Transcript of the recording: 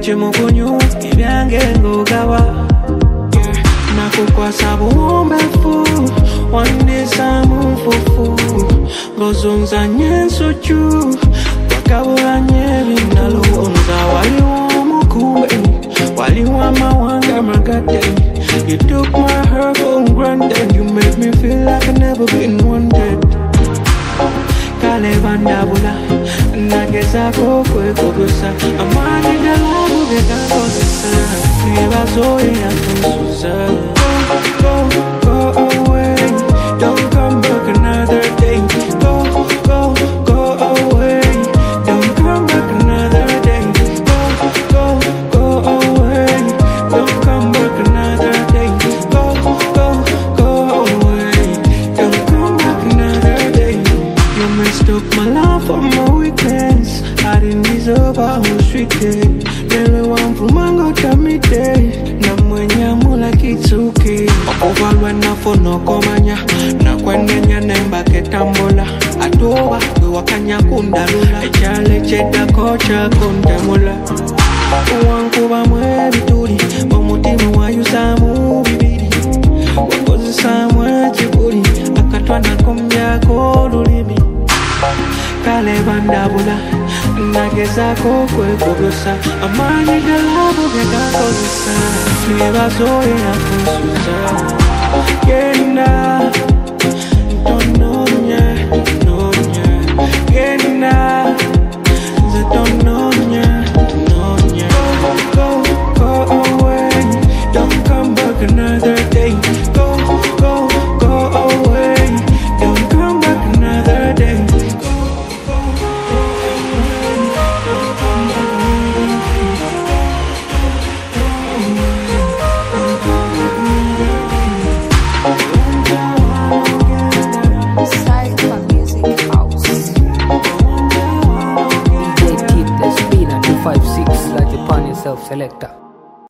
chimukunyu ibyange ngogawa nakukwasa buombefu wanisa mufufu ngozunza nyenso chu wakabula nyebi nalonza waliwa mukube waliwa mawanga magate. You took my heart for granted. You made me feel like I've never been wanted. Kale bandabula nageza kokwe kogosa amani galabu bekakozesa nibazoe akunsuza. Go away, don't come back another day. Go away, don't come back another day. Go away, don't come back another day. Go away, don't come back another day. You messed up my life on my weekends. I didn't deserve I was treated. Never want from mango to me day. Na mwenya mula kitsuki Ovalwa na fono komanya na kwenenya nemba ketambola Atowa kwe wakanya kundalula Echale cheda kocha kundamula Uwankuba mwe bituri Omutimu wayusamu bibiri Wakozi samwe chiburi Akatwa na kumya kolulimi Kale bandabula nageza kokwe kogosa amani galabu bekakozesa nibazoe akunsuza genda ntononya genda nze tononya go away don't come back another day go away don't come back another day. DJ Tip, the spinner, 256, like the pan yourself selector.